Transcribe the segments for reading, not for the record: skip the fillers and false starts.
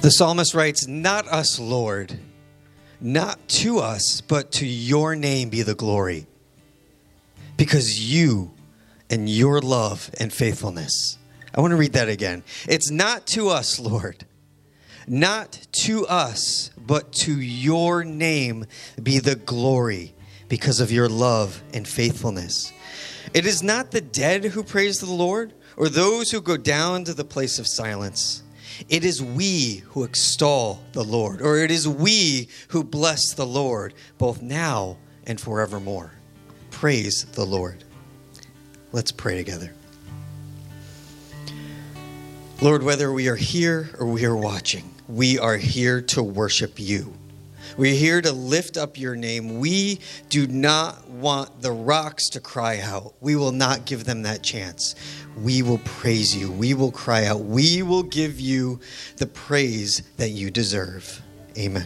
The psalmist writes, "Not us, Lord, not to us, but to your name be the glory, because you and your love and faithfulness." I want to read that again. It's not to us, Lord, not to us, but to your name be the glory, because of your love and faithfulness. It is not the dead who praise the Lord, or those who go down to the place of silence. It is we who extol the Lord, or it is we who bless the Lord, both now and forevermore. Praise the Lord. Let's pray together. Lord, whether we are here or we are watching, we are here to worship you. We're here to lift up your name. We do not want the rocks to cry out. We will not give them that chance. We will praise you. We will cry out. We will give you the praise that you deserve. Amen.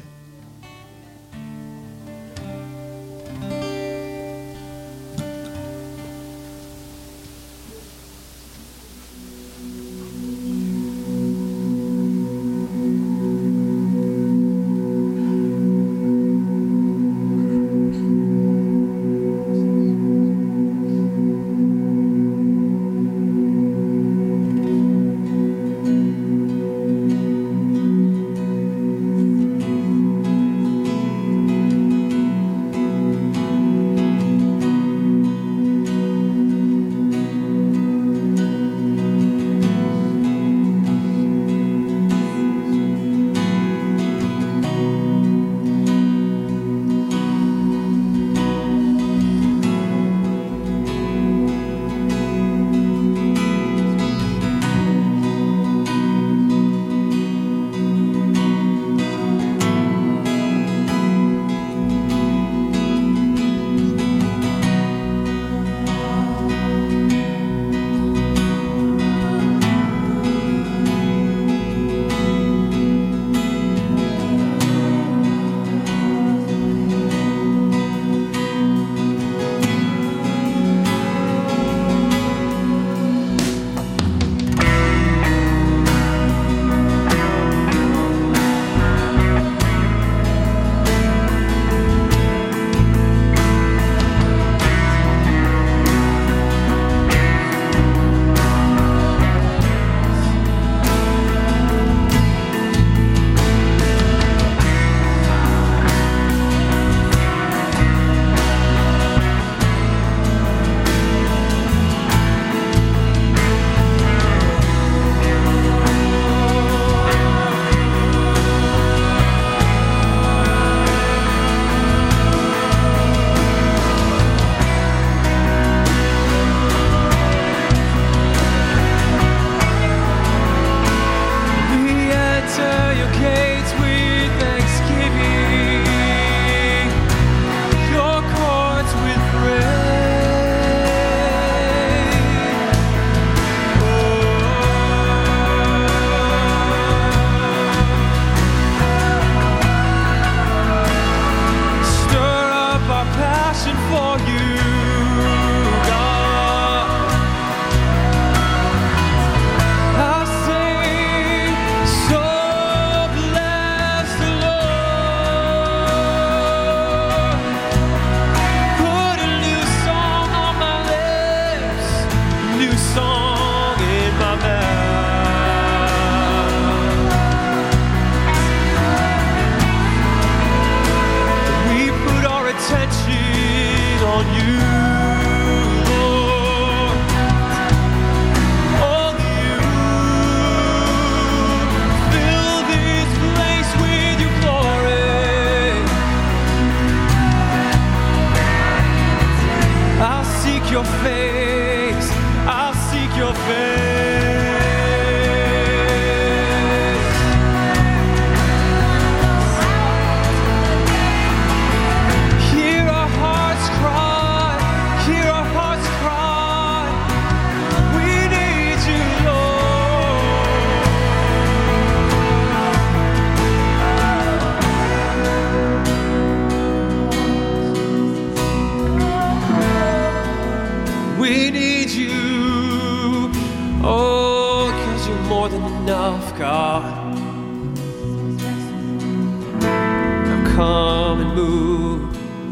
come and move.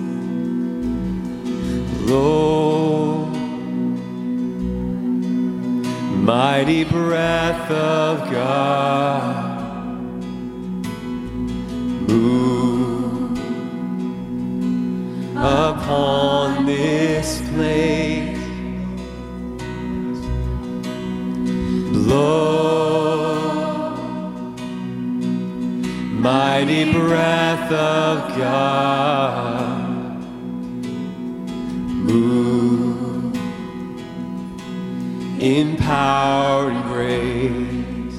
Lord, mighty breath of God, move upon this place. Blow, mighty breath of God, move in power and grace.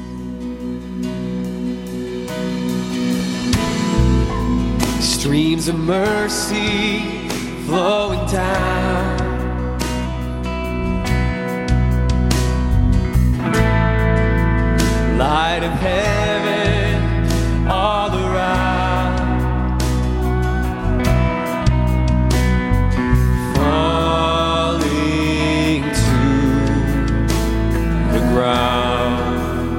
Streams of mercy flowing down, light of heaven all around, falling to the ground.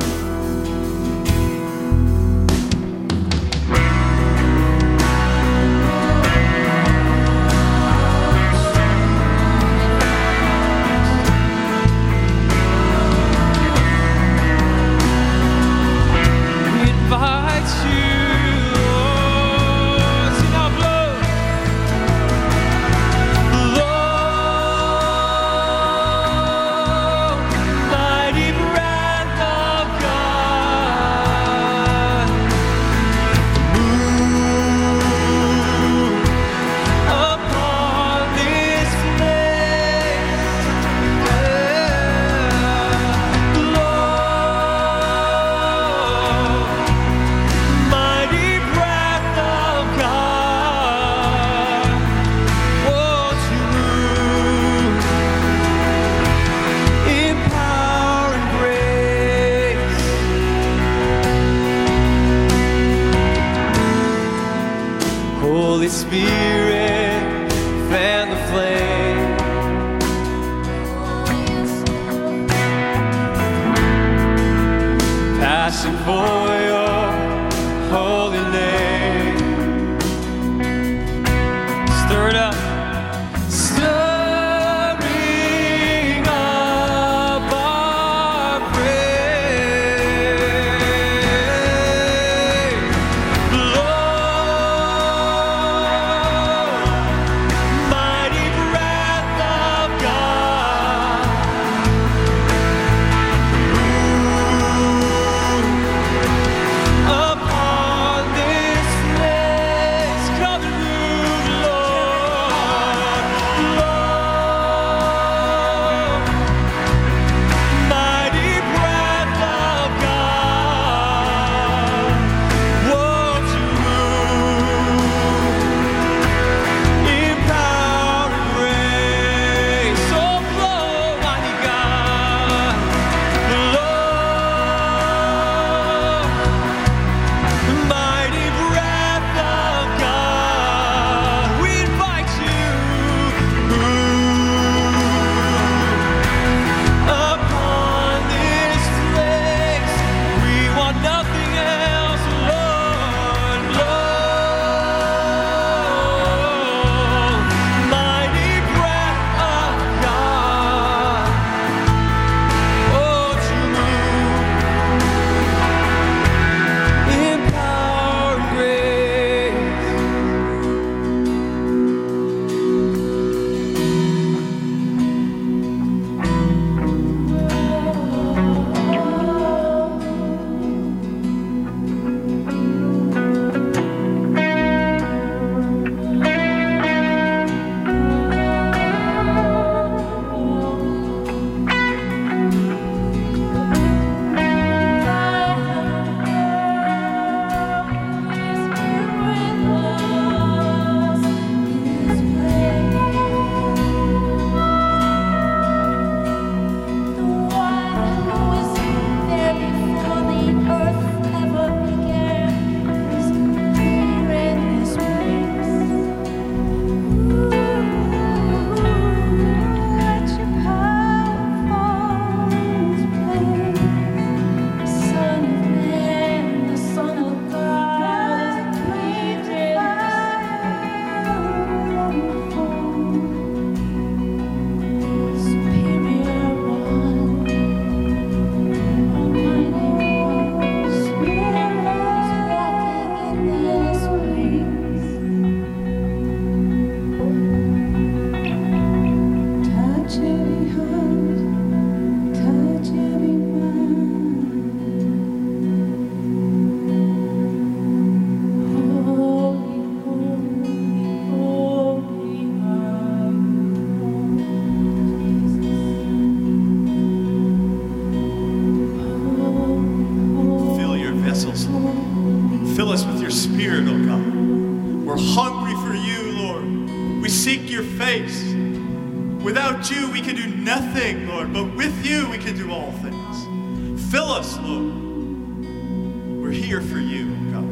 We're hungry for you, Lord. We seek your face. Without you, we can do nothing, Lord, but with you, we can do all things. Fill us, Lord. We're here for you, God.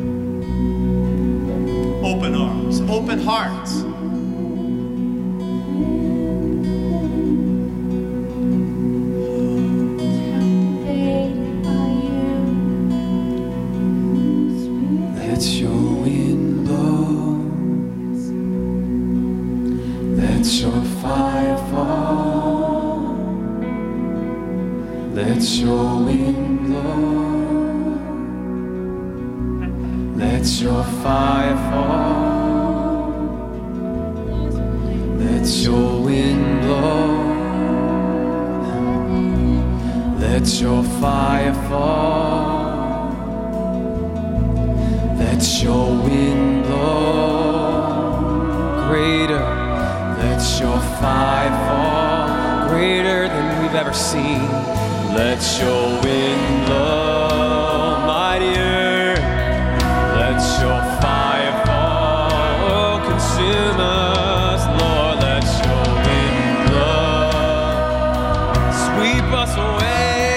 Open arms, open hearts. Let your wind blow. Let your fire fall. Let your wind blow. Let your fire fall. Let your wind blow. Let your fire fall. Let your wind blow. Greater. Let your fire fall. Greater than we've ever seen. Let your wind blow. Mightier. Let your fire fall. Oh, consume us, Lord. Let your wind blow. Sweep us away.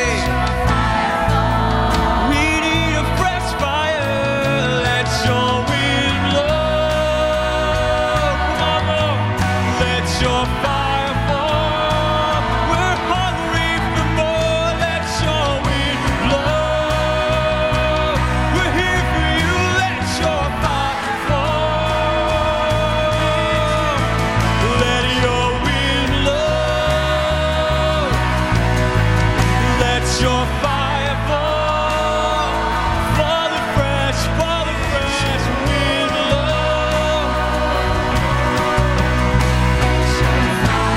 We need a fresh fire. Let your wind blow. Come on, Lord. Let your fire fall. We're hungry for more. Let your wind blow. We're here for you. Let your fire fall. Let your wind blow. Let your fire fall. Fall afresh wind blow.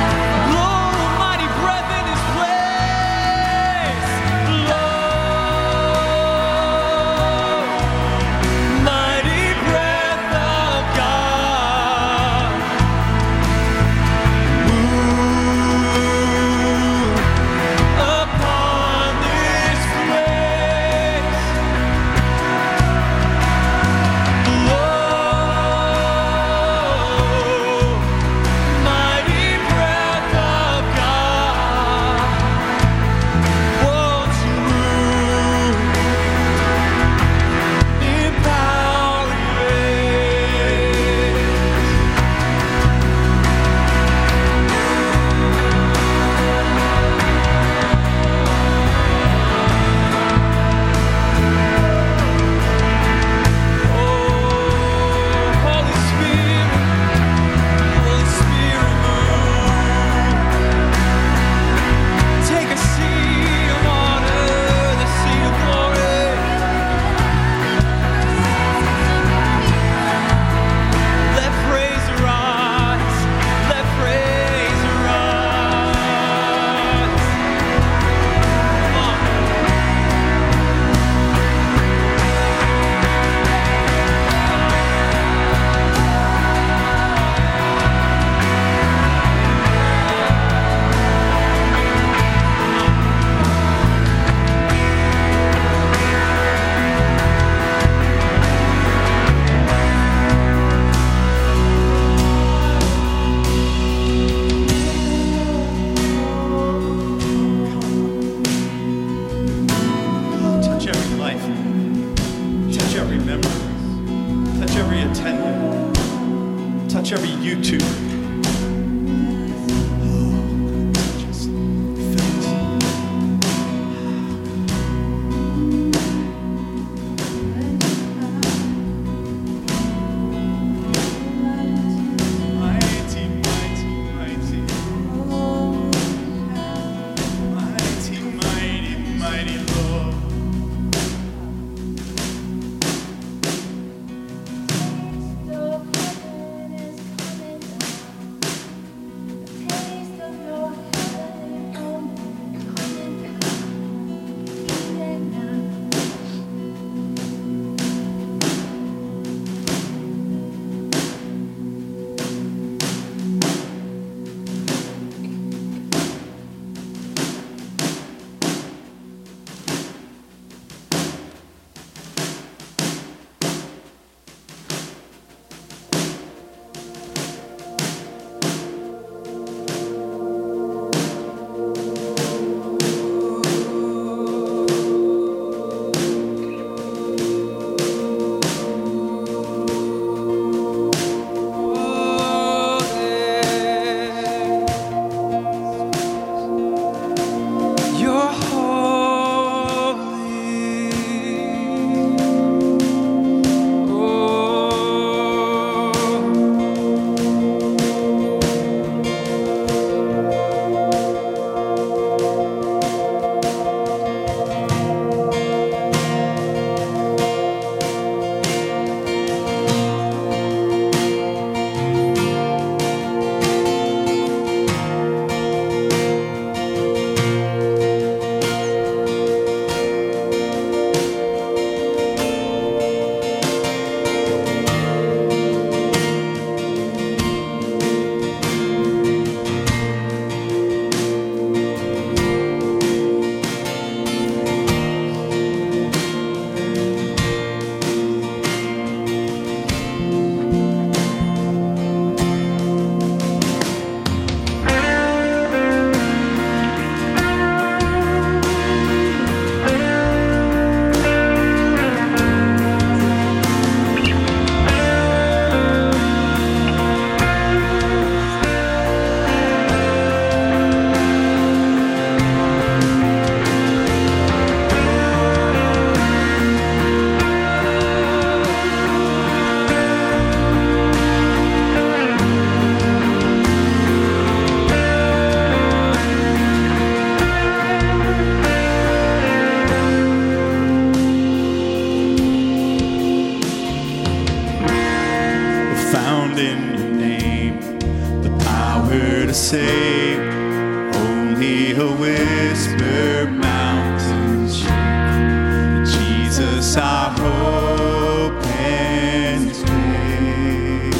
only a whisper, mountains shake. Jesus, our hope and faith.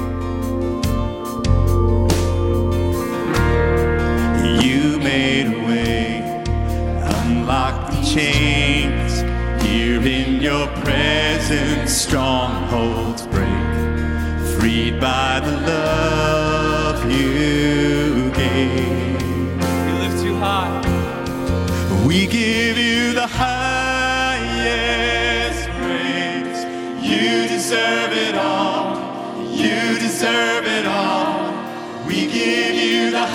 You made a way, unlocked the chains. Here in your presence, strongholds break. Freed by the love you gave. We lift you high. We give you the highest praise. You deserve it all. You deserve it all. We give you the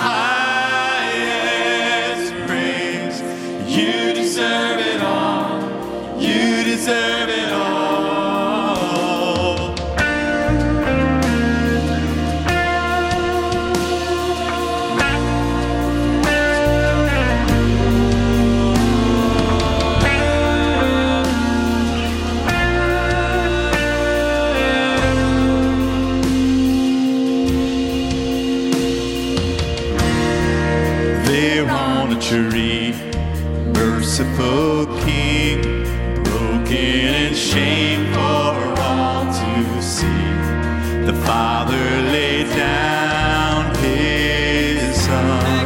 highest praise. You deserve it all. You deserve it all. Tree, merciful King, broken in shame for all to see. The Father laid down his Son.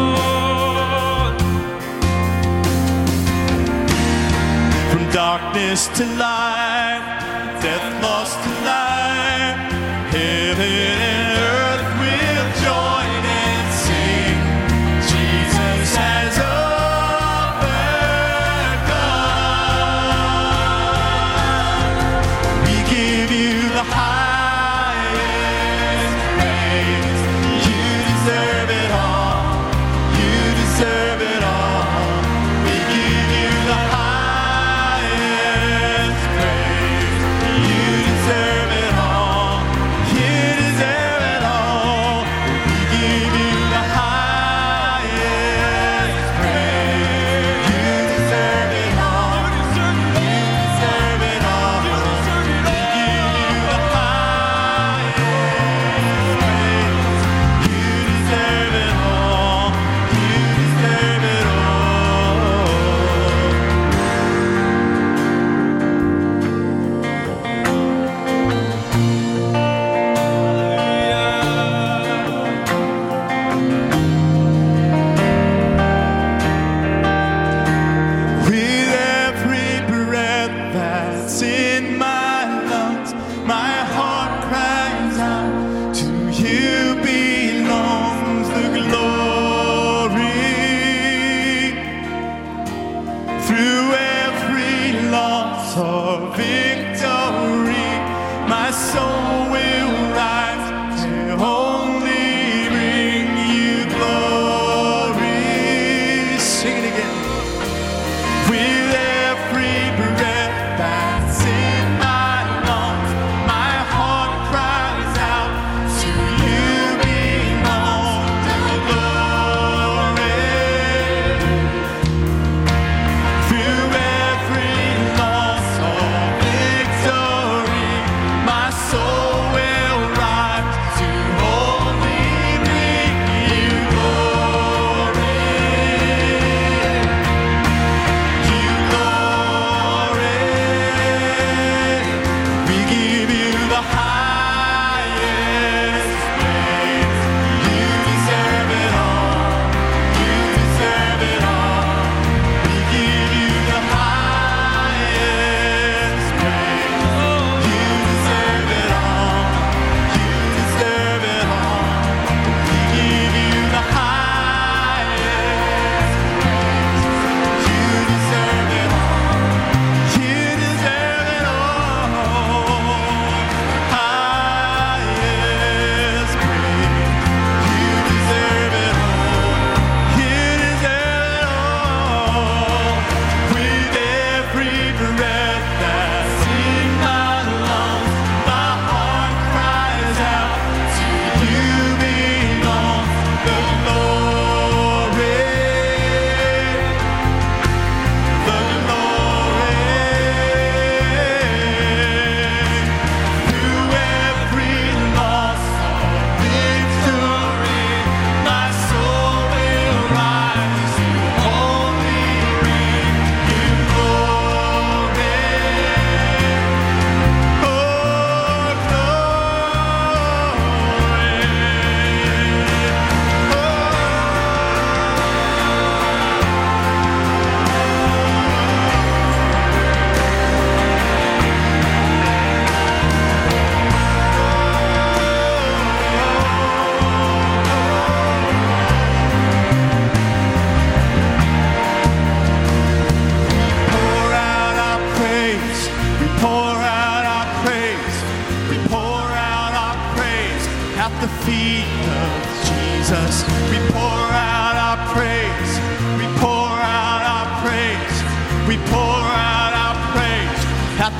From darkness to light, death lost to life, heaven and earth will join and sing. Jesus has overcome. We give you the highest praise. You deserve it all. You deserve it all. We give you the highest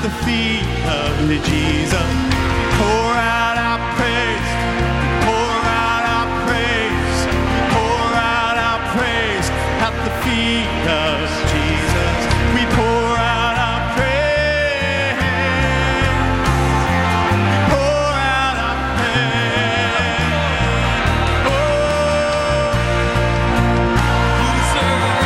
the feet of Jesus. Pour out our praise, pour out our praise, pour out our praise at the feet of Jesus. We pour out our praise, we pour out our praise. Oh, you deserve it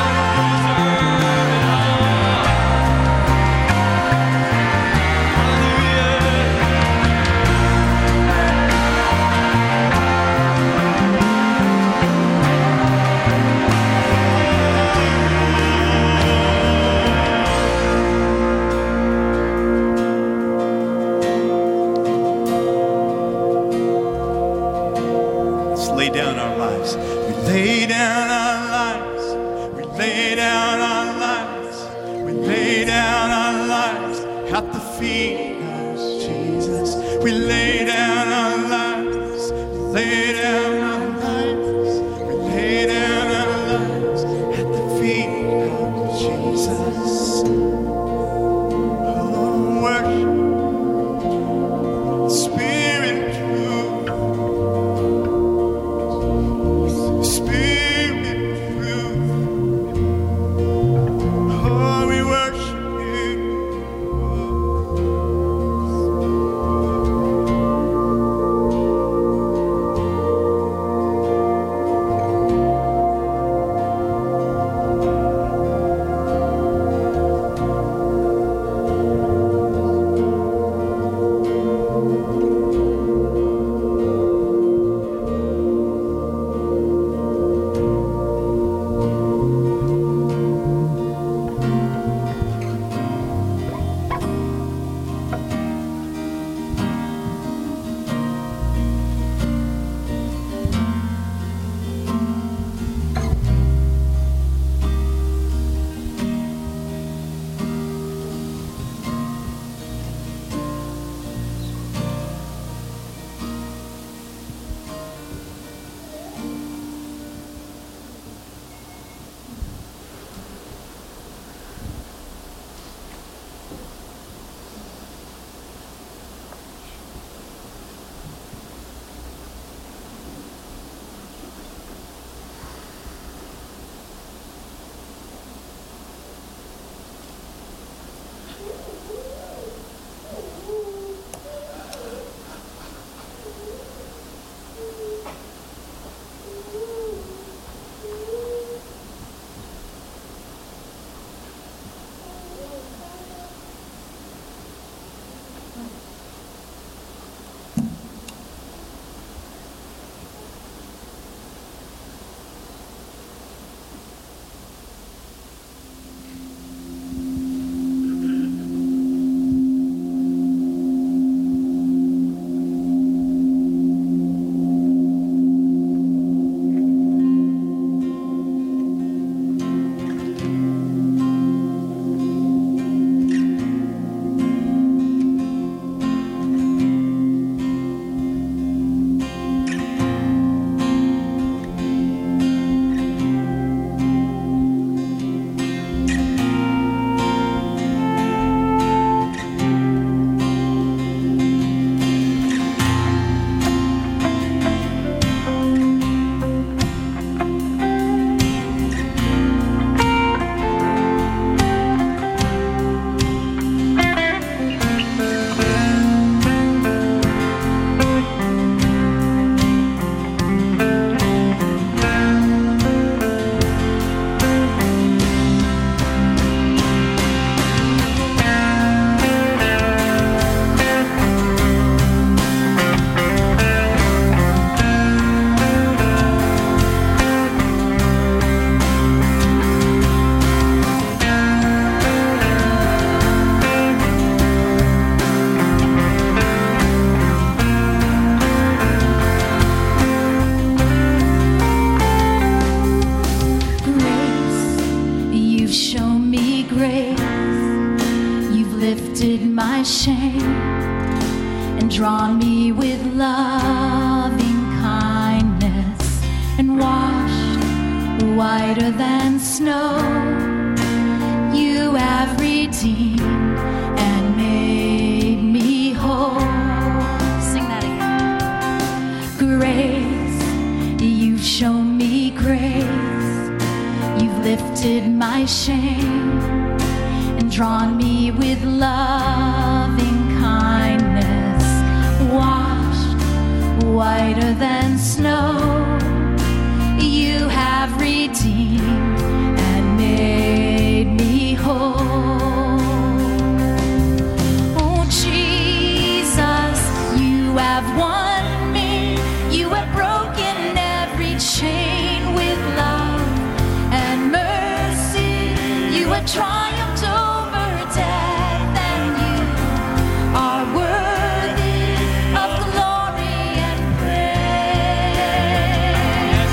Let's lay down our lives. We lay down our lives. We lay down our lives. We lay down our lives at the feet of Jesus. We lay down our lives. We lay down our lives. We lay down our lives at the feet of Jesus. Oh, worship, Spirit, truth. Spirit, truth. Oh, we worship you. lifted my shame and drawn me with loving kindness and washed whiter than snow. You have redeemed and made lifted my shame and drawn me with loving kindness, washed whiter than snow. You have redeemed and made me whole. Oh Jesus, you have won me. You have broken every chain with love and mercy. You have triumphed over death, and you are worthy of glory and praise.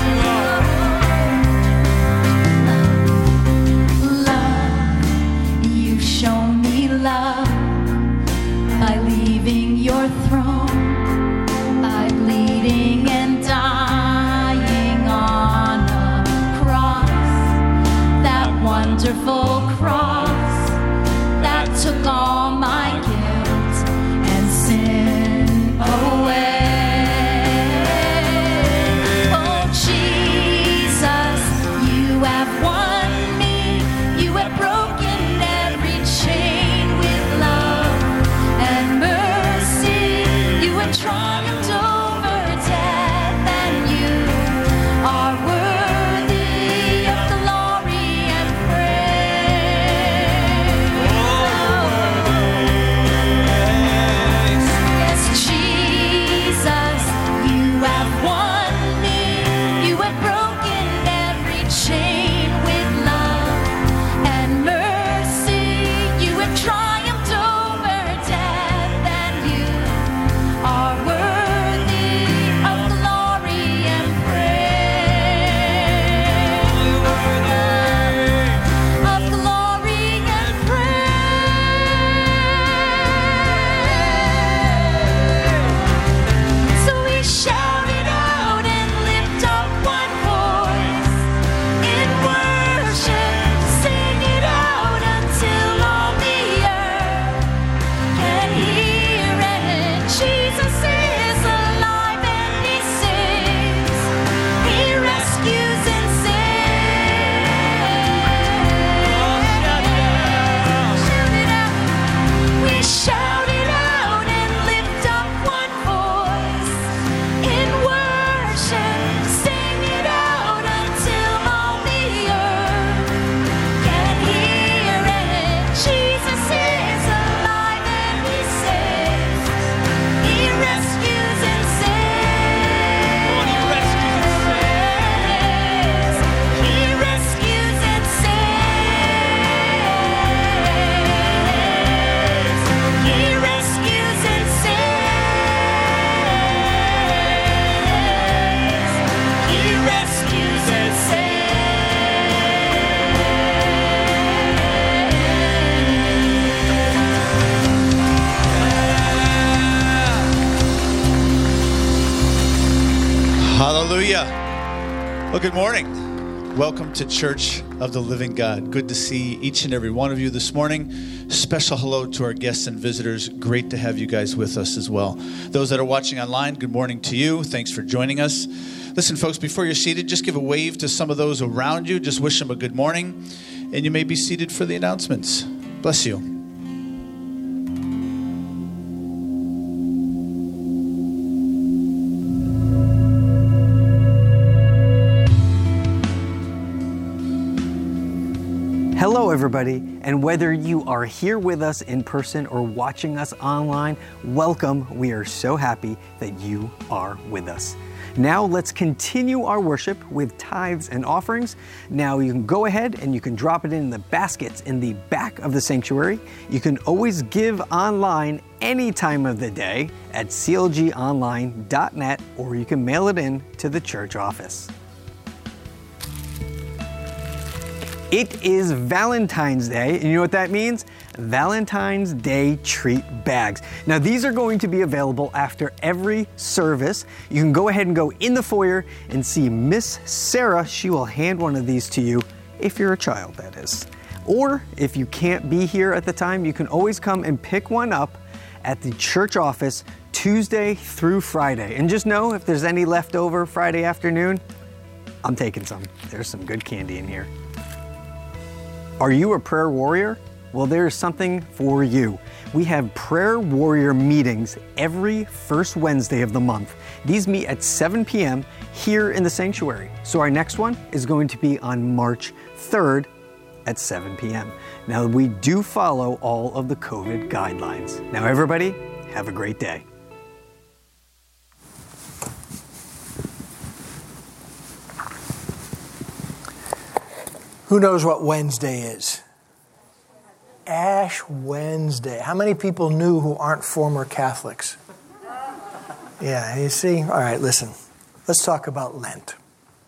Love, you've shown me love by leaving your throne, by bleeding and dying on a cross, that wonderful cross that took all my guilt and sin away. Oh Jesus, you have won me. You have broken every chain with love and mercy. You have triumphed over death, and you are worthy of glory and praise. Yes, Jesus, you have won me. You have broken every chain with love and mercy. You have triumphed over death, and you are worthy of glory and praise. Of glory and praise. So we shout it out and lift up one voice in worship. Sing it out until all the earth can hear it. Jesus is alive and he saves. He rescues and saves. Shout it out. We shout it out and lift up one voice in worship. Sing it out until all the earth can hear it. Jesus is alive and he saves. He rescues and saves. He rescues and saves. He rescues and saves. He rescues and Hallelujah. Well, good morning. Welcome to Church of the Living God. Good to see each and every one of you this morning. Special hello to our guests and visitors. Great to have you guys with us as well. Those that are watching online, good morning to you. Thanks for joining us. Listen, folks, before you're seated, just give a wave to some of those around you. Just wish them a good morning. And you may be seated for the announcements. Bless you. Hello, everybody, and whether you are here with us in person or watching us online, welcome. We are so happy that you are with us. Now let's continue our worship with tithes and offerings. Now you can go ahead and you can drop it in the baskets in the back of the sanctuary. You can always give online any time of the day at clgonline.net, or you can mail it in to the church office. It is Valentine's Day, and you know what that means? Valentine's Day treat bags. Now, these are going to be available after every service. You can go ahead and go in the foyer and see Miss Sarah. She will hand one of these to you, if you're a child, that is. Or if you can't be here at the time, you can always come and pick one up at the church office Tuesday through Friday. And just know, if there's any left over Friday afternoon, I'm taking some. There's some good candy in here. Are you a prayer warrior? Well, there's something for you. We have prayer warrior meetings every first Wednesday of the month. These meet at 7 p.m. here in the sanctuary. So our next one is going to be on March 3rd at 7 p.m. Now, we do follow all of the COVID guidelines. Now, everybody, have a great day. Who knows what Wednesday is? Ash Wednesday. How many people knew who aren't former Catholics? Yeah, you see? All right, listen. Let's talk about Lent.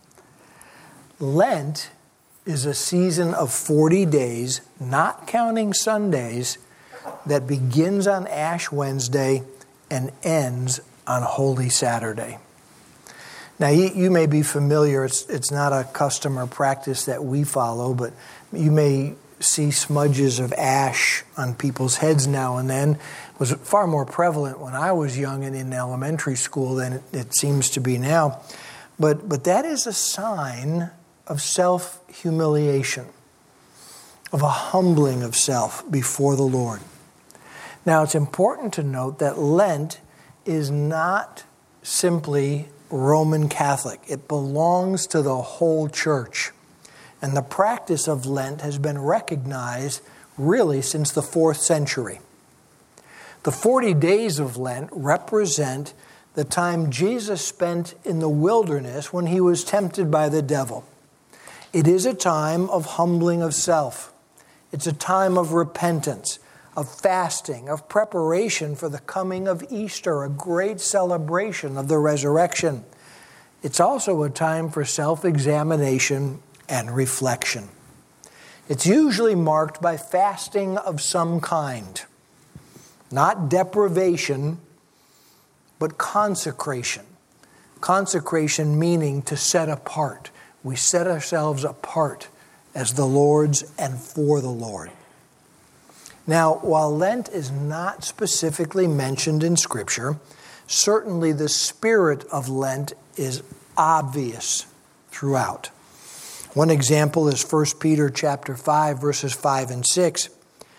Lent is a season of 40 days, not counting Sundays, that begins on Ash Wednesday and ends on Holy Saturday. Now, you may be familiar. It's not a custom or practice that we follow, but you may see smudges of ash on people's heads now and then. It was far more prevalent when I was young and in elementary school than it seems to be now. But that is a sign of self-humiliation, of a humbling of self before the Lord. Now, it's important to note that Lent is not simply Roman Catholic. It belongs to the whole church. And the practice of Lent has been recognized really since the 4th century. The 40 days of Lent represent the time Jesus spent in the wilderness when he was tempted by the devil. It is a time of humbling of self. It's a time of repentance, of fasting, of preparation for the coming of Easter, a great celebration of the resurrection. It's also a time for self-examination and reflection. It's usually marked by fasting of some kind. Not deprivation, but consecration. Consecration meaning to set apart. We set ourselves apart as the Lord's and for the Lord. Now, while Lent is not specifically mentioned in Scripture, certainly the spirit of Lent is obvious throughout. One example is 1 Peter chapter 5, verses 5 and 6,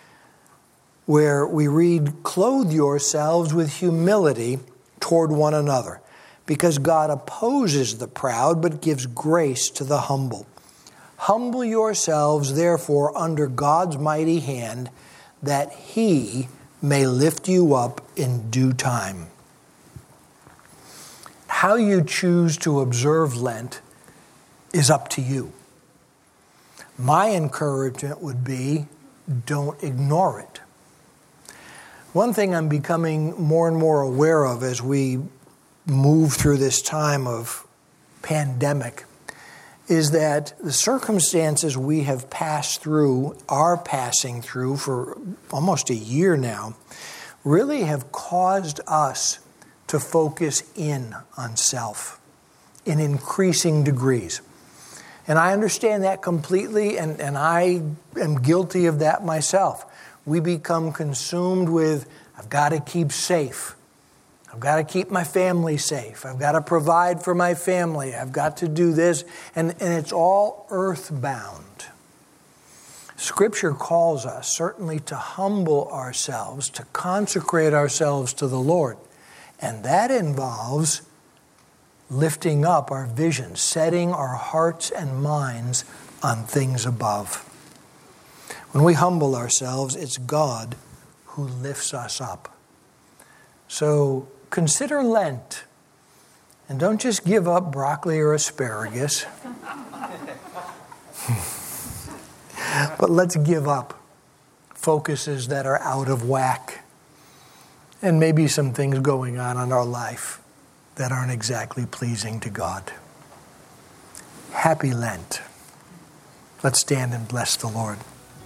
where we read, "Clothe yourselves with humility toward one another, because God opposes the proud, but gives grace to the humble. Humble yourselves, therefore, under God's mighty hand, that He may lift you up in due time." How you choose to observe Lent is up to you. My encouragement would be, don't ignore it. One thing I'm becoming more and more aware of as we move through this time of pandemic is that the circumstances we have passed through, are passing through for almost a year now, really have caused us to focus in on self in increasing degrees. And I understand that completely, and I am guilty of that myself. We become consumed with, I've got to keep safe. I've got to keep my family safe. I've got to provide for my family. I've got to do this. And it's all earthbound. Scripture calls us certainly to humble ourselves, to consecrate ourselves to the Lord. And that involves lifting up our vision, setting our hearts and minds on things above. When we humble ourselves, it's God who lifts us up. So consider Lent. And don't just give up broccoli or asparagus. But let's give up focuses that are out of whack. And maybe some things going on in our life that aren't exactly pleasing to God. Happy Lent. Let's stand and bless the Lord.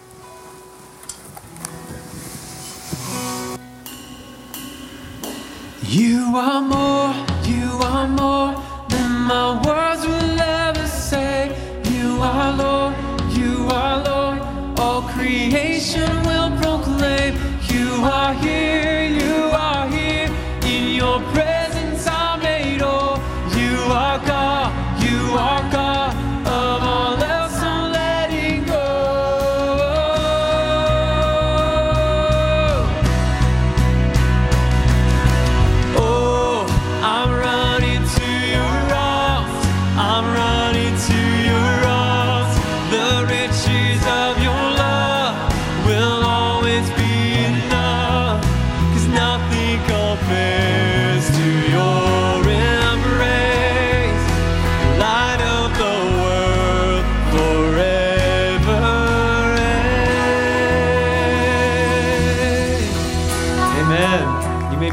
You are more than my words will ever say. You are Lord, all creation will proclaim. You are here, in your presence I'm made whole. You are God, of all else I'm letting go.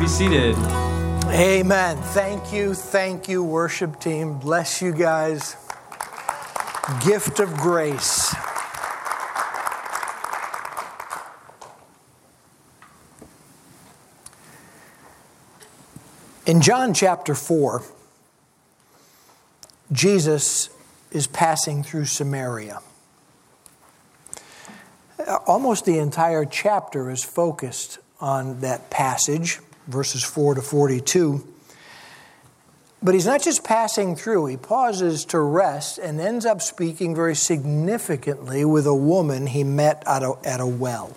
seated. Amen. Thank you, worship team. Bless you guys. Gift of grace. In John chapter 4, Jesus is passing through Samaria. Almost the entire chapter is focused on that passage, verses 4 to 42. But he's not just passing through. He pauses to rest and ends up speaking very significantly with a woman he met at a well.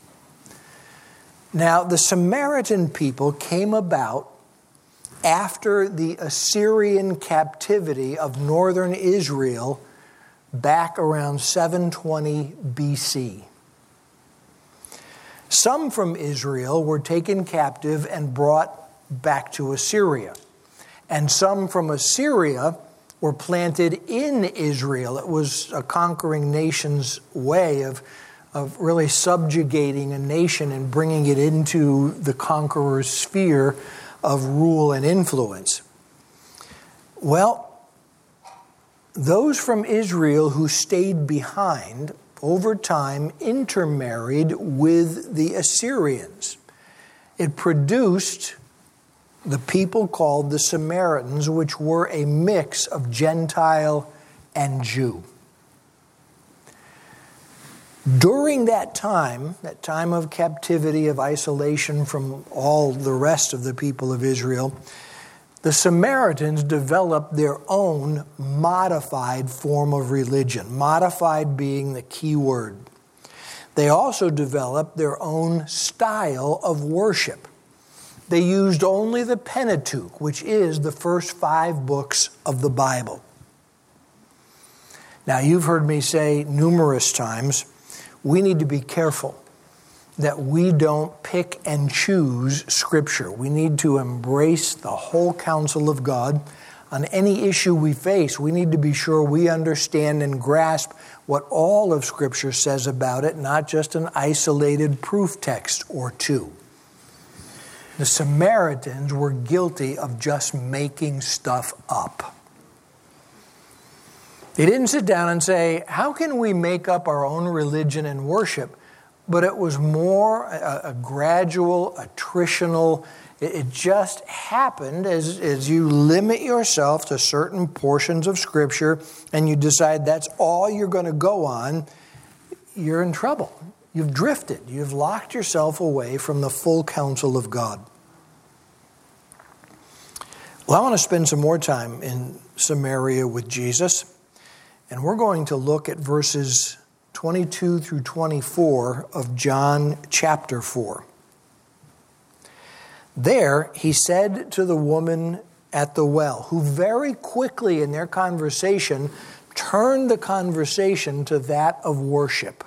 Now, the Samaritan people came about after the Assyrian captivity of northern Israel back around 720 BC. Some from Israel were taken captive and brought back to Assyria. And some from Assyria were planted in Israel. It was a conquering nation's way of really subjugating a nation and bringing it into the conqueror's sphere of rule and influence. Well, those from Israel who stayed behind over time intermarried with the Assyrians. It produced the people called the Samaritans, which were a mix of Gentile and Jew. During that time of captivity, of isolation from all the rest of the people of Israel, the Samaritans developed their own modified form of religion, modified being the key word. They also developed their own style of worship. They used only the Pentateuch, which is the first 5 books of the Bible. Now, you've heard me say numerous times, we need to be careful that we don't pick and choose Scripture. We need to embrace the whole counsel of God. On any issue we face, we need to be sure we understand and grasp what all of Scripture says about it, not just an isolated proof text or two. The Samaritans were guilty of just making stuff up. They didn't sit down and say, how can we make up our own religion and worship? But it was more a gradual, attritional. It just happened as you limit yourself to certain portions of Scripture and you decide that's all you're going to go on, you're in trouble. You've drifted. You've locked yourself away from the full counsel of God. Well, I want to spend some more time in Samaria with Jesus. And we're going to look at verses 22 through 24 of John chapter 4. There, he said to the woman at the well, who very quickly in their conversation turned the conversation to that of worship.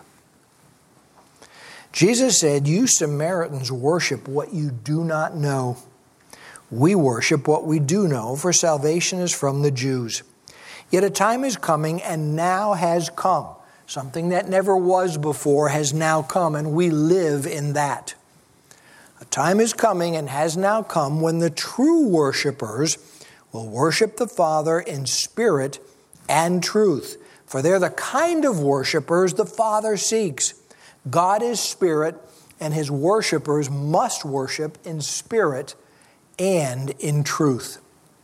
Jesus said, you Samaritans worship what you do not know. We worship what we do know, for salvation is from the Jews. Yet a time is coming and now has come. Something that never was before has now come, and we live in that. A time is coming and has now come when the true worshipers will worship the Father in spirit and truth. For they're the kind of worshipers the Father seeks. God is spirit, and his worshipers must worship in spirit and in truth.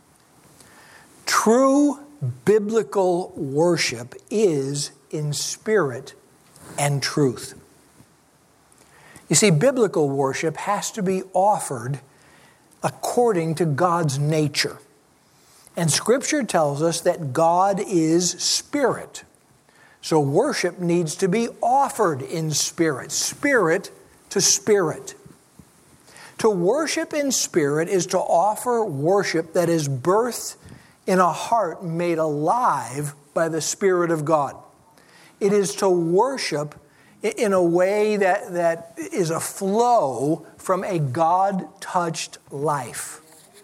True biblical worship is in spirit and truth. You see, biblical worship has to be offered according to God's nature. And Scripture tells us that God is spirit. So worship needs to be offered in spirit, spirit to spirit. To worship in spirit is to offer worship that is birthed in a heart made alive by the Spirit of God. It is to worship in a way that is a flow from a God-touched life.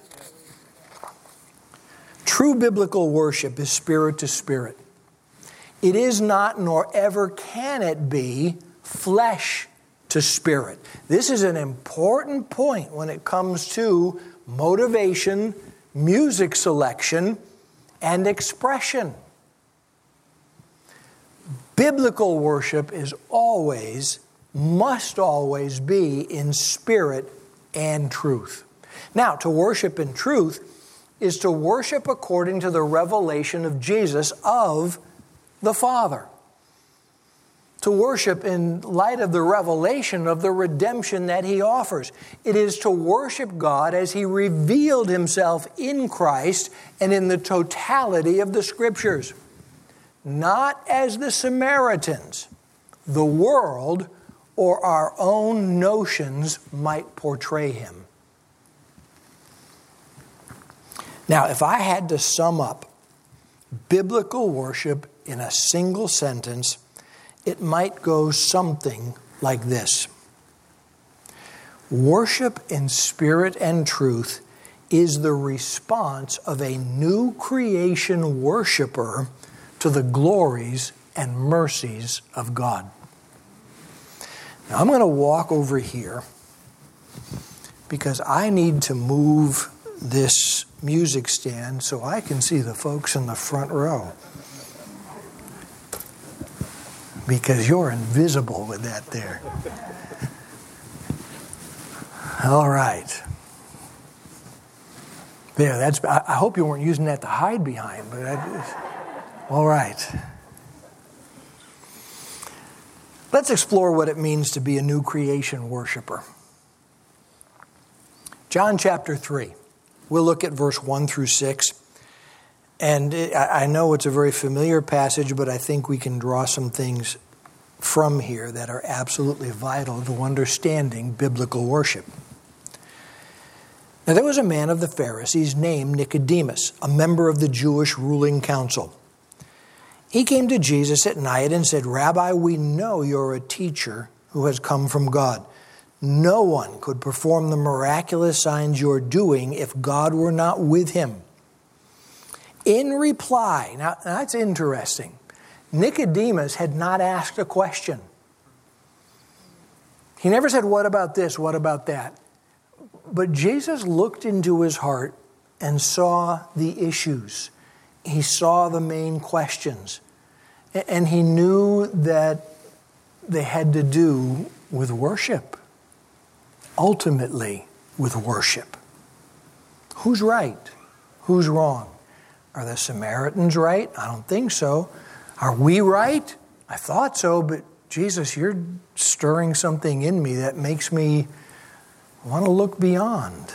True biblical worship is spirit to spirit. It is not, nor ever can it be, flesh to spirit. This is an important point when it comes to motivation, music selection, and expression. Biblical worship is always, must always be in spirit and truth. Now, to worship in truth is to worship according to the revelation of Jesus of the Father. To worship in light of the revelation of the redemption that He offers. It is to worship God as He revealed Himself in Christ and in the totality of the Scriptures. Not as the Samaritans, the world, or our own notions might portray Him. Now, if I had to sum up biblical worship in a single sentence, it might go something like this. Worship in spirit and truth is the response of a new creation worshiper to the glories and mercies of God. Now, I'm going to walk over here because I need to move this music stand so I can see the folks in the front row. Because you're invisible with that there. All right. There, I hope you weren't using that to hide behind, but all right. Let's explore what it means to be a new creation worshiper. John chapter 3. We'll look at verse 1 through 6. And I know it's a very familiar passage, but I think we can draw some things from here that are absolutely vital to understanding biblical worship. Now, there was a man of the Pharisees named Nicodemus, a member of the Jewish ruling council. He came to Jesus at night and said, "Rabbi, we know you're a teacher who has come from God. No one could perform the miraculous signs you're doing if God were not with him." In reply, now that's interesting, Nicodemus had not asked a question. He never said, "What about this? What about that?" But Jesus looked into his heart and saw the issues. He saw the main questions. And he knew that they had to do with worship. Ultimately, with worship. Who's right? Who's wrong? Are the Samaritans right? I don't think so. Are we right? I thought so, but Jesus, you're stirring something in me that makes me want to look beyond.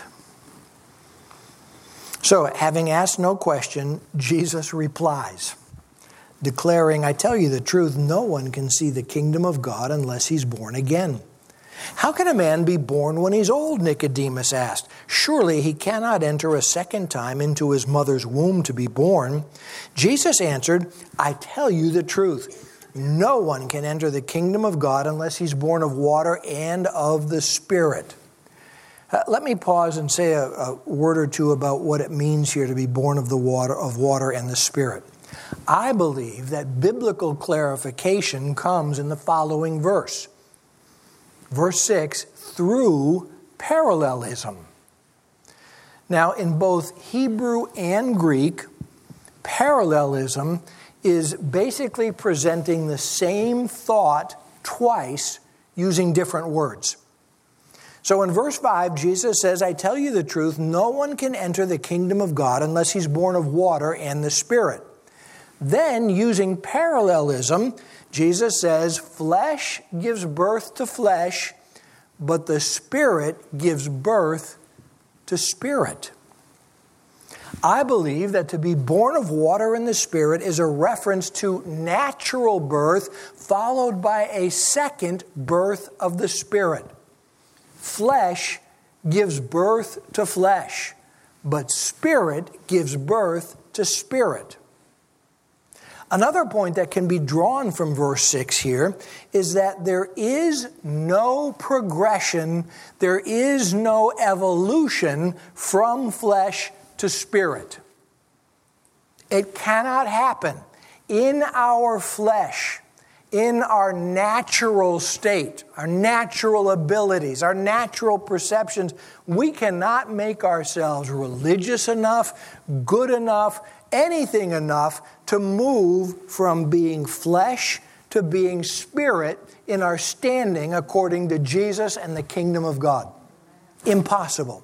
So, having asked no question, Jesus replies, declaring, "I tell you the truth, no one can see the kingdom of God unless he's born again." "How can a man be born when he's old?" Nicodemus asked. "Surely he cannot enter a second time into his mother's womb to be born." Jesus answered, "I tell you the truth. No one can enter the kingdom of God unless he's born of water and of the Spirit." Let me pause and say a word or two about what it means here to be born of water and the Spirit. I believe that biblical clarification comes in the following verse. Verse 6, through parallelism. Now, in both Hebrew and Greek, parallelism is basically presenting the same thought twice using different words. So in verse 5, Jesus says, "I tell you the truth, no one can enter the kingdom of God unless he's born of water and the Spirit." Then, using parallelism, Jesus says, "Flesh gives birth to flesh, but the Spirit gives birth to spirit." I believe that to be born of water and the Spirit is a reference to natural birth followed by a second birth of the Spirit. Flesh gives birth to flesh, but Spirit gives birth to spirit. Another point that can be drawn from verse 6 here is that there is no progression, there is no evolution from flesh to spirit. It cannot happen. In our flesh, in our natural state, our natural abilities, our natural perceptions, we cannot make ourselves religious enough, good enough, anything enough to move from being flesh to being spirit in our standing according to Jesus and the kingdom of God. Impossible.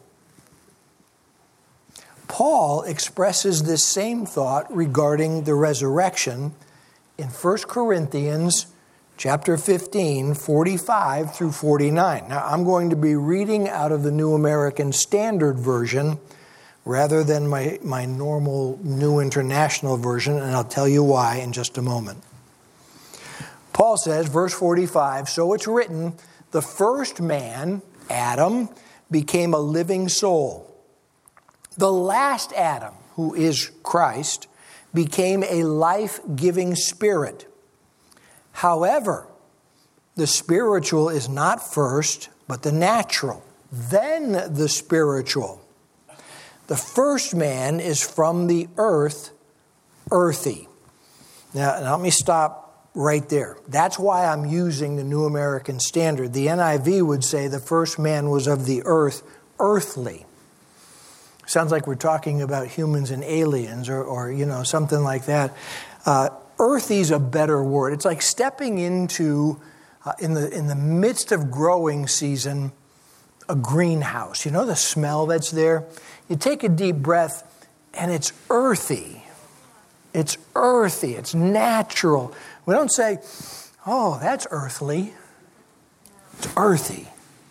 Paul expresses this same thought regarding the resurrection in 1 Corinthians chapter 15, 45 through 49. Now, I'm going to be reading out of the New American Standard Version rather than my normal New International Version, and I'll tell you why in just a moment. Paul says, verse 45, "So it's written, the first man, Adam, became a living soul. The last Adam, who is Christ, became a life-giving spirit. However, the spiritual is not first, but the natural, then the spiritual. The first man is from the earth, earthy." Now, let me stop right there. That's why I'm using the New American Standard. The NIV would say the first man was of the earth, earthly. Sounds like we're talking about humans and aliens or something like that. Earthy is a better word. It's like stepping into, in the midst of growing season, a greenhouse. You know the smell that's there? You take a deep breath and it's earthy. It's earthy. It's natural. We don't say, "Oh, that's earthly." It's earthy.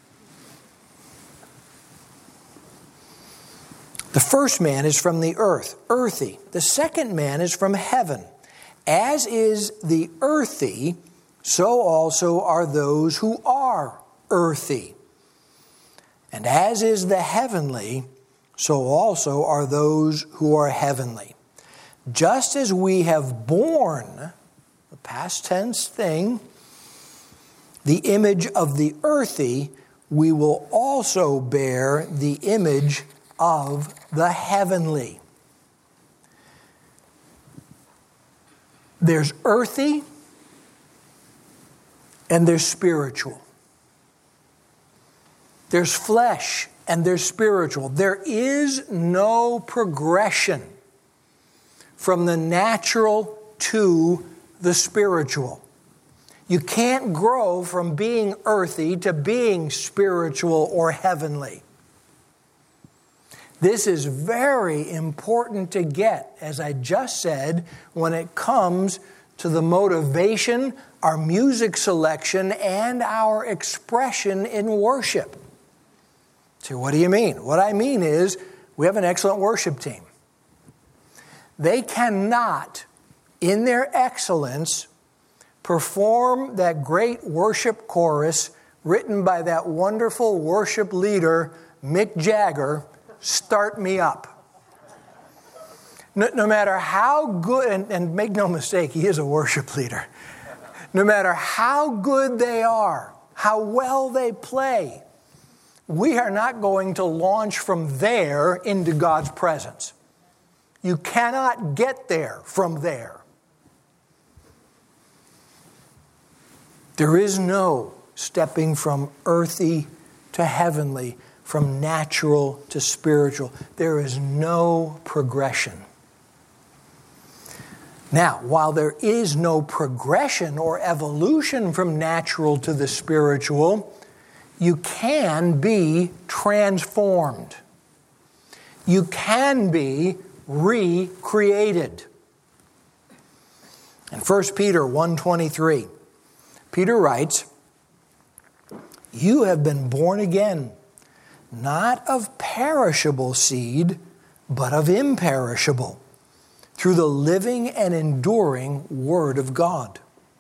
The first man is from the earth, earthy. The second man is from heaven. As is the earthy, so also are those who are earthy. And as is the heavenly, so also are those who are heavenly. Just as we have borne, the past tense thing, the image of the earthy, we will also bear the image of the heavenly. There's earthy and there's spiritual. There's flesh and there's spiritual. There is no progression from the natural to the spiritual. You can't grow from being earthy to being spiritual or heavenly. This is very important to get, as I just said, when it comes to the motivation, our music selection, and our expression in worship. So what do you mean? What I mean is we have an excellent worship team. They cannot, in their excellence, perform that great worship chorus written by that wonderful worship leader, Mick Jagger, "Start Me Up." No matter how good, and make no mistake, he is a worship leader. No matter how good they are, how well they play, we are not going to launch from there into God's presence. You cannot get there from there. There is no stepping from earthy to heavenly, from natural to spiritual. There is no progression. Now, while there is no progression or evolution from natural to the spiritual, you can be transformed. You can be recreated. In 1 Peter 1:23, Peter writes, "You have been born again, not of perishable seed, but of imperishable, through the living and enduring Word of God."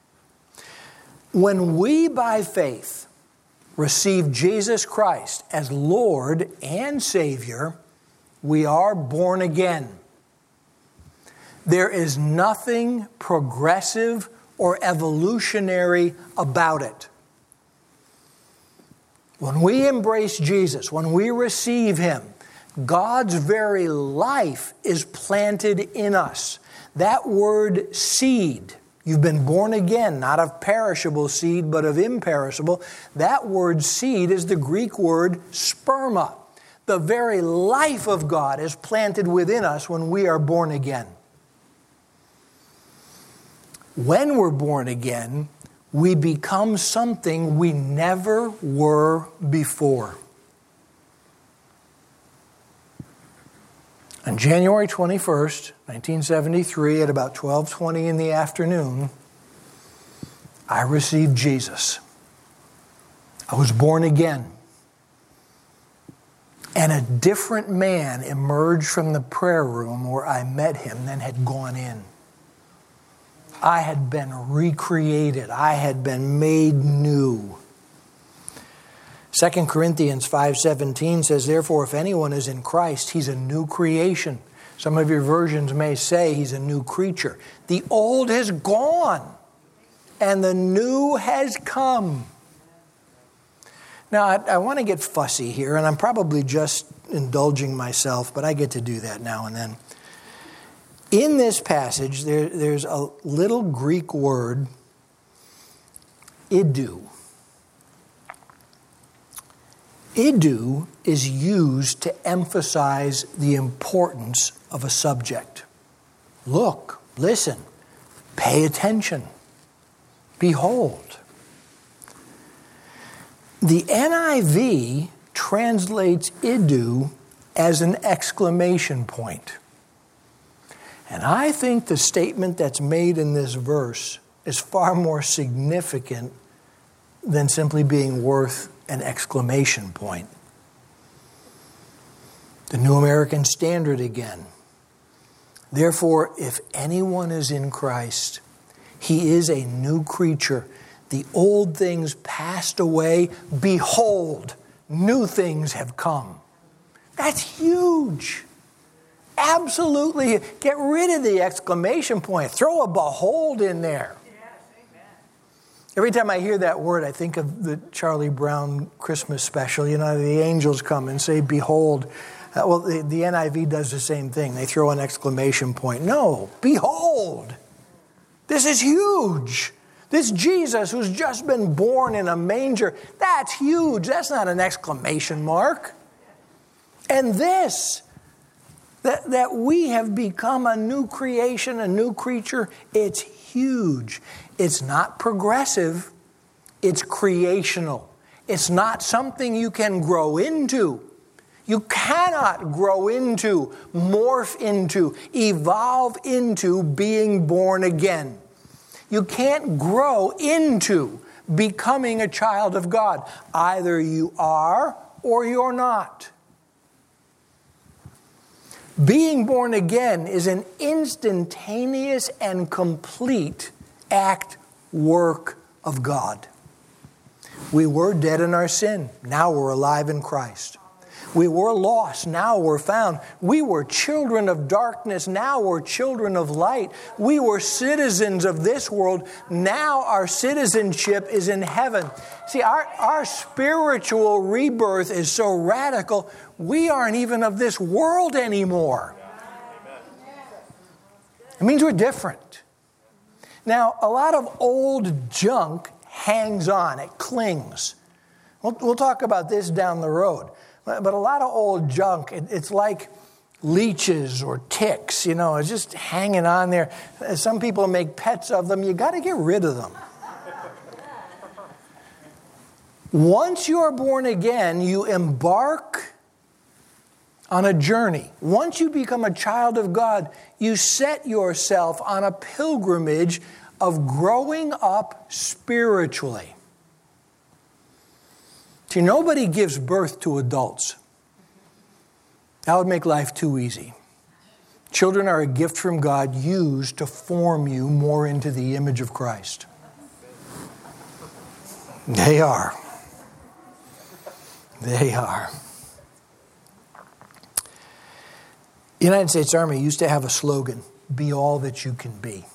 When we, by faith, receive Jesus Christ as Lord and Savior, we are born again. There is nothing progressive or evolutionary about it. When we embrace Jesus, when we receive Him, God's very life is planted in us. That word seed You've been born again, not of perishable seed, but of imperishable. That word seed is the Greek word sperma. The very life of God is planted within us when we are born again. When we're born again, we become something we never were before. On January 21st, 1973, at about 12:20 in the afternoon, I received Jesus. I was born again. And a different man emerged from the prayer room where I met him than had gone in. I had been recreated. I had been made new. 2 Corinthians 5:17 says, therefore, if anyone is in Christ, he's a new creation. Some of your versions may say he's a new creature. The old has gone, and the new has come. Now, I want to get fussy here, and I'm probably just indulging myself, but I get to do that now and then. In this passage, there's a little Greek word, idu. Idu is used to emphasize the importance of a subject. Look, listen, pay attention, behold. The NIV translates idu as an exclamation point. And I think the statement that's made in this verse is far more significant than simply being worth an exclamation point. The New American Standard again. Therefore, if anyone is in Christ, he is a new creature. The old things passed away. Behold, new things have come. That's huge. Absolutely. Get rid of the exclamation point. Throw a behold in there. Every time I hear that word, I think of the Charlie Brown Christmas special. You know, the angels come and say, behold. Well, the NIV does the same thing. They throw an exclamation point. No, behold. This is huge. This Jesus who's just been born in a manger, that's huge. That's not an exclamation mark. And this, that we have become a new creation, a new creature, it's huge. It's not progressive. It's creational. It's not something you can grow into. You cannot grow into, morph into, evolve into being born again. You can't grow into becoming a child of God. Either you are or you're not. Being born again is an instantaneous and complete work of God. We were dead in our sin. Now we're alive in Christ. We were lost. Now we're found. We were children of darkness. Now we're children of light. We were citizens of this world. Now our citizenship is in heaven. See, our spiritual rebirth is so radical, we aren't even of this world anymore. It means we're different. Now, a lot of old junk hangs on. It clings. We'll talk about this down the road. But a lot of old junk, it's like leeches or ticks, you know, it's just hanging on there. Some people make pets of them. You got to get rid of them. Once you are born again, you embark on a journey. Once you become a child of God, you set yourself on a pilgrimage of growing up spiritually. See, nobody gives birth to adults. That would make life too easy. Children are a gift from God used to form you more into the image of Christ. They are. They are. The United States Army used to have a slogan, be all that you can be.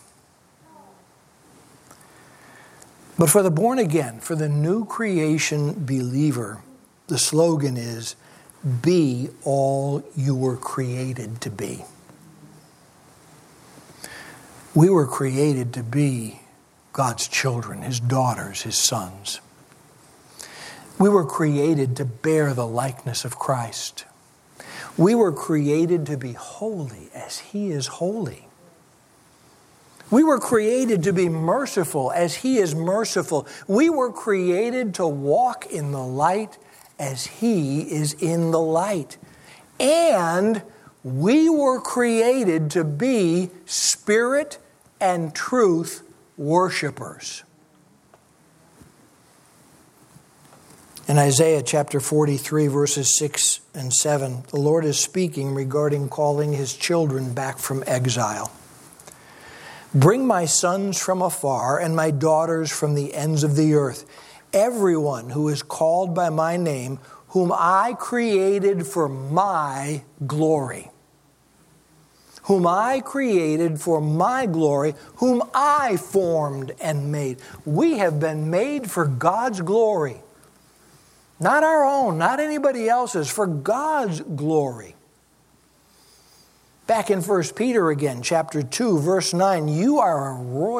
But for the born again, for the new creation believer, the slogan is, be all you were created to be. We were created to be God's children, His daughters, His sons. We were created to bear the likeness of Christ. We were created to be holy as He is holy. We were created to be merciful as He is merciful. We were created to walk in the light as He is in the light. And we were created to be spirit and truth worshipers. In Isaiah chapter 43, verses 6 and 7, the Lord is speaking regarding calling His children back from exile. Bring my sons from afar and my daughters from the ends of the earth, everyone who is called by my name, whom I created for my glory. Whom I created for my glory, whom I formed and made. We have been made for God's glory. Not our own, not anybody else's, for God's glory. Back in 1 Peter again, chapter 2, verse 9, you are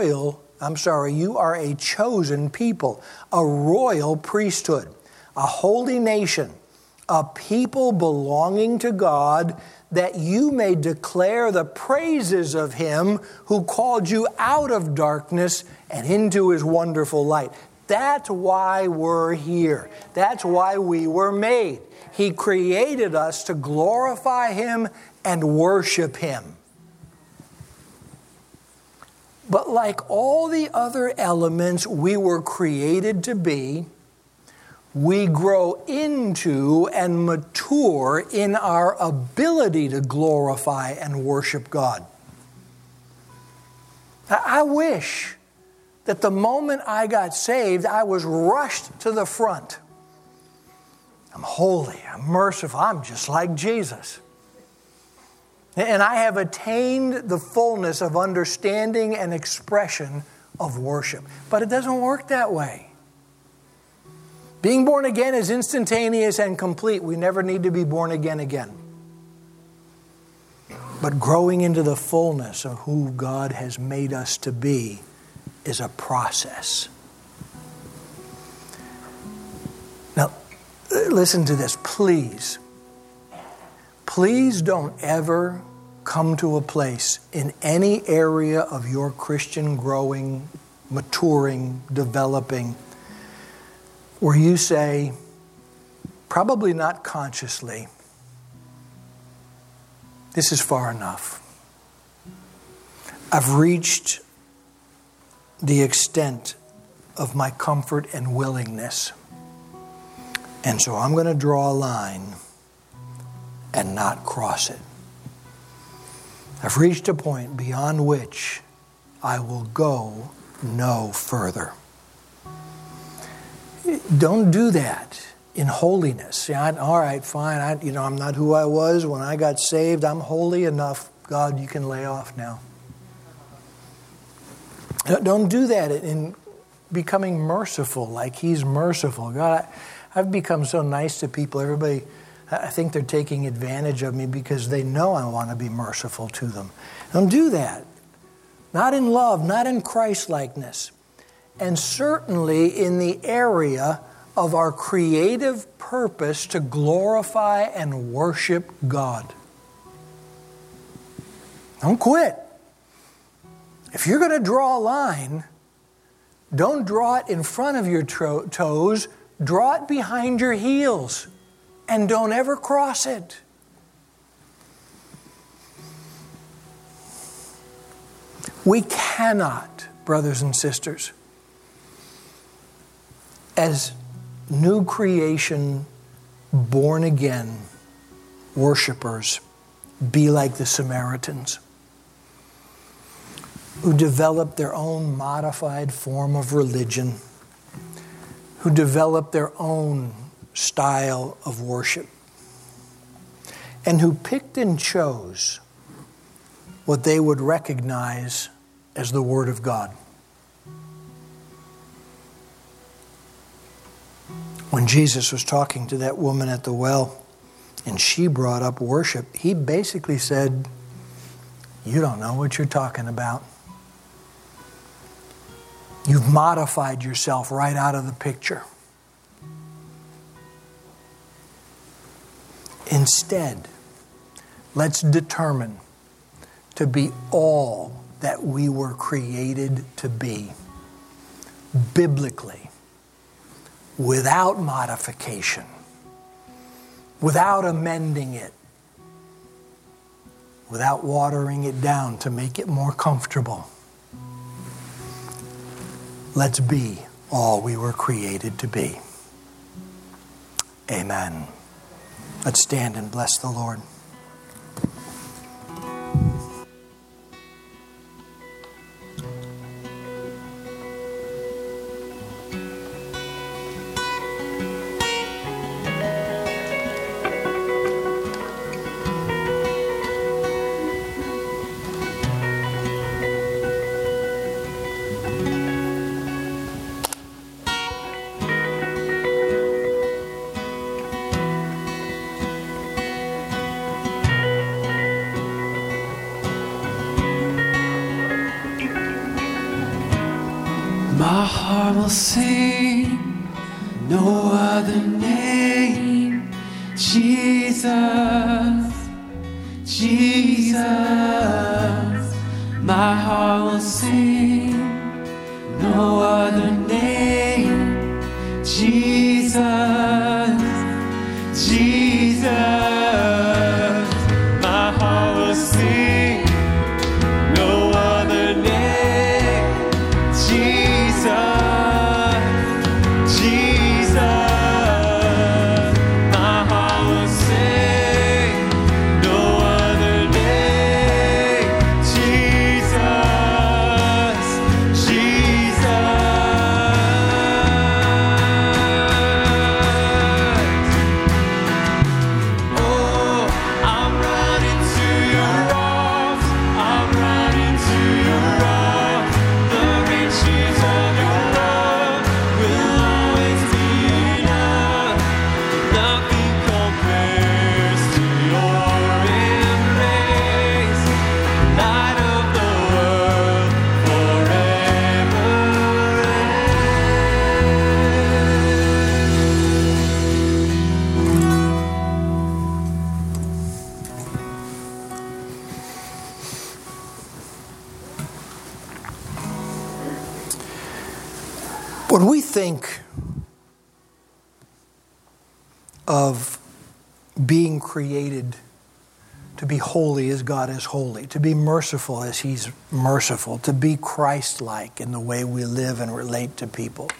a chosen people, a royal priesthood, a holy nation, a people belonging to God, that you may declare the praises of Him who called you out of darkness and into His wonderful light. That's why we're here. That's why we were made. He created us to glorify Him and worship Him. But like all the other elements we were created to be, we grow into and mature in our ability to glorify and worship God. I wish that the moment I got saved, I was rushed to the front. I'm holy, I'm merciful, I'm just like Jesus. And I have attained the fullness of understanding and expression of worship. But it doesn't work that way. Being born again is instantaneous and complete. We never need to be born again. But growing into the fullness of who God has made us to be is a process. Now, listen to this, please. Please don't ever come to a place in any area of your Christian growing, maturing, developing, where you say, probably not consciously, this is far enough. I've reached the extent of my comfort and willingness. And so I'm going to draw a line and not cross it. I've reached a point beyond which I will go no further. Don't do that in holiness. All right, fine. I'm not who I was when I got saved. I'm holy enough. God, you can lay off now. Don't do that in becoming merciful like He's merciful. God, I've become so nice to people. Everybody, I think they're taking advantage of me because they know I want to be merciful to them. Don't do that. Not in love, not in Christ-likeness. And certainly in the area of our creative purpose to glorify and worship God. Don't quit. If you're going to draw a line, don't draw it in front of your toes, draw it behind your heels, and don't ever cross it. We cannot, brothers and sisters, as new creation, born again worshipers, be like the Samaritans, who developed their own modified form of religion, who developed their own style of worship, and who picked and chose what they would recognize as the Word of God. When Jesus was talking to that woman at the well, and she brought up worship, He basically said, you don't know what you're talking about. You've modified yourself right out of the picture. Instead, let's determine to be all that we were created to be, biblically, without modification, without amending it, without watering it down to make it more comfortable. Let's be all we were created to be. Amen. Let's stand and bless the Lord. My heart will sing no other name, Jesus, Jesus. My heart will sing no other name, Jesus, Jesus. My heart will sing no other name, Jesus, Jesus. My heart will sing no other name, Jesus, Jesus. Oh, I'm running to your arms. I'm running to your arms. The riches of your love will always be enough. Nothing compares to your embrace. Light of the world forever. When we think of being created to be holy as God is holy, to be merciful as He's merciful, to be Christ-like in the way we live and relate to people,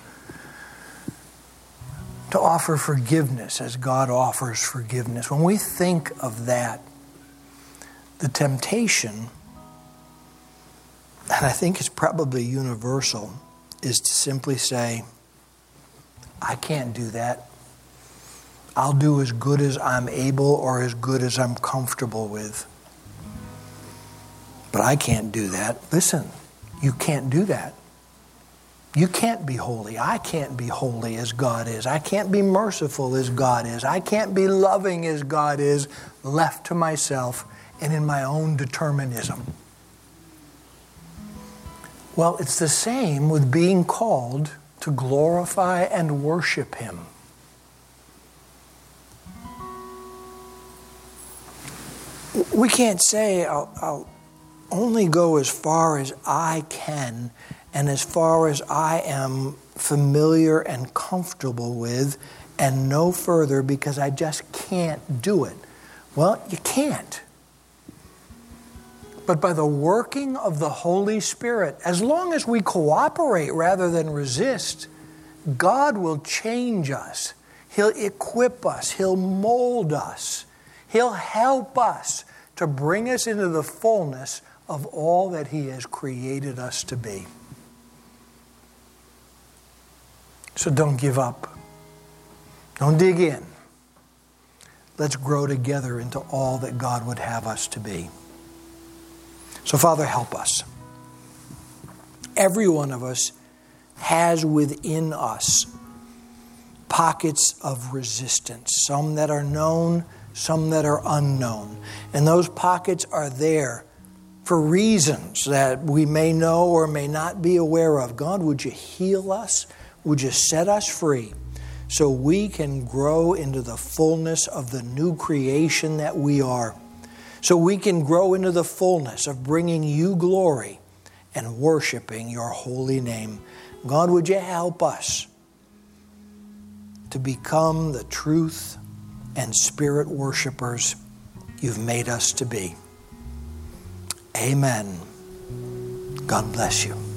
to offer forgiveness as God offers forgiveness. When we think of that, the temptation, and I think it's probably universal, is to simply say, I can't do that. I'll do as good as I'm able or as good as I'm comfortable with. But I can't do that. Listen, you can't do that. You can't be holy. I can't be holy as God is. I can't be merciful as God is. I can't be loving as God is, left to myself and in my own determinism. Well, it's the same with being called to glorify and worship Him. We can't say, I'll only go as far as I can and as far as I am familiar and comfortable with, and no further because I just can't do it. Well, you can't. But by the working of the Holy Spirit, as long as we cooperate rather than resist, God will change us. He'll equip us. He'll mold us. He'll help us to bring us into the fullness of all that He has created us to be. So don't give up. Don't dig in. Let's grow together into all that God would have us to be. So, Father, help us. Every one of us has within us pockets of resistance, some that are known, some that are unknown. And those pockets are there for reasons that we may know or may not be aware of. God, would you heal us? Would you set us free so we can grow into the fullness of the new creation that we are? So we can grow into the fullness of bringing you glory and worshiping your holy name. God, would you help us to become the truth and spirit worshipers you've made us to be. Amen. God bless you.